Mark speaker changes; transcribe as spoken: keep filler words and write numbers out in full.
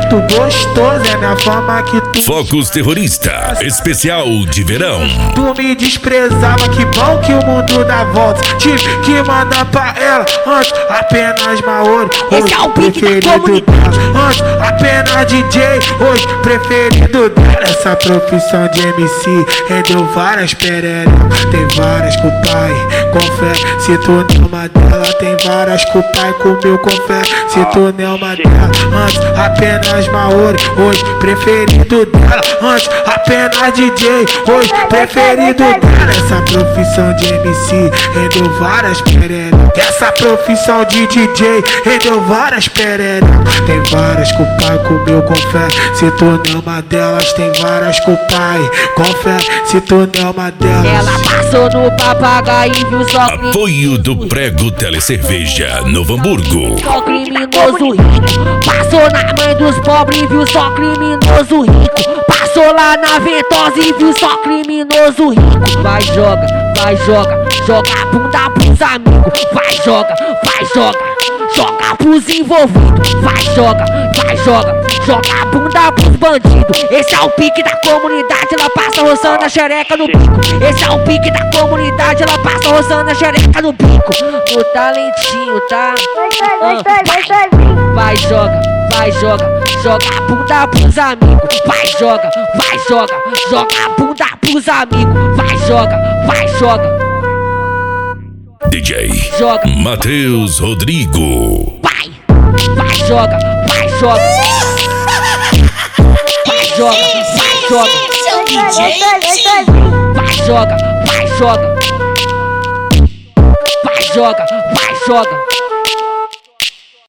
Speaker 1: muito gostoso, é minha fama que tu...
Speaker 2: Focus Terrorista, especial de verão.
Speaker 1: Tu me desprezava, que bom que o mundo dá volta. Tive que mandar pra ela antes apenas Maori, hoje
Speaker 3: é o
Speaker 1: preferido dela. Antes apenas D J, hoje preferido dela. Essa profissão de M C rendeu várias pererecas. Tem várias com o pai, com fé. Se tu não é uma dela, tem várias com o pai, comeu com fé. Se tu não é uma dela, antes apenas Maori, hoje preferido dela. Antes apenas D J, hoje preferido dela. Essa profissão de M C rendeu várias pererecas. Essa profissão de D J rendeu várias pererecas. Tem várias com o pai, comeu com fé. Se tu não é uma delas, tem várias com o pai, com fé. Se tu não é uma delas.
Speaker 3: Ela passou no papagaio e viu só
Speaker 2: Apoio do Prego Telecerveja, Novo Hamburgo.
Speaker 3: só criminoso rico. Passou na mãe dos pobres e viu só criminoso rico. Passou lá na Ventosa e viu só criminoso rico. Vai joga, vai joga, joga a bunda pros amigos. Vai joga, vai joga, joga pros envolvidos. Vai joga, vai joga, joga a bunda pros bandidos. Esse é o pique da comunidade, ela passa roçando a xereca no bico. Esse é o pique da comunidade, ela passa roçando a xereca no bico. No talentinho, tá? Ah, vai, vai joga, vai joga, joga a bunda pros amigos. Vai joga, vai joga, joga a bunda pros amigos. Vai joga, vai joga.
Speaker 2: D J
Speaker 3: Joga.
Speaker 2: Matheus Rodrigo.
Speaker 3: Vai, vai joga, vai joga. Vai joga, vai joga. Vai joga, vai joga. Vai joga, vai joga.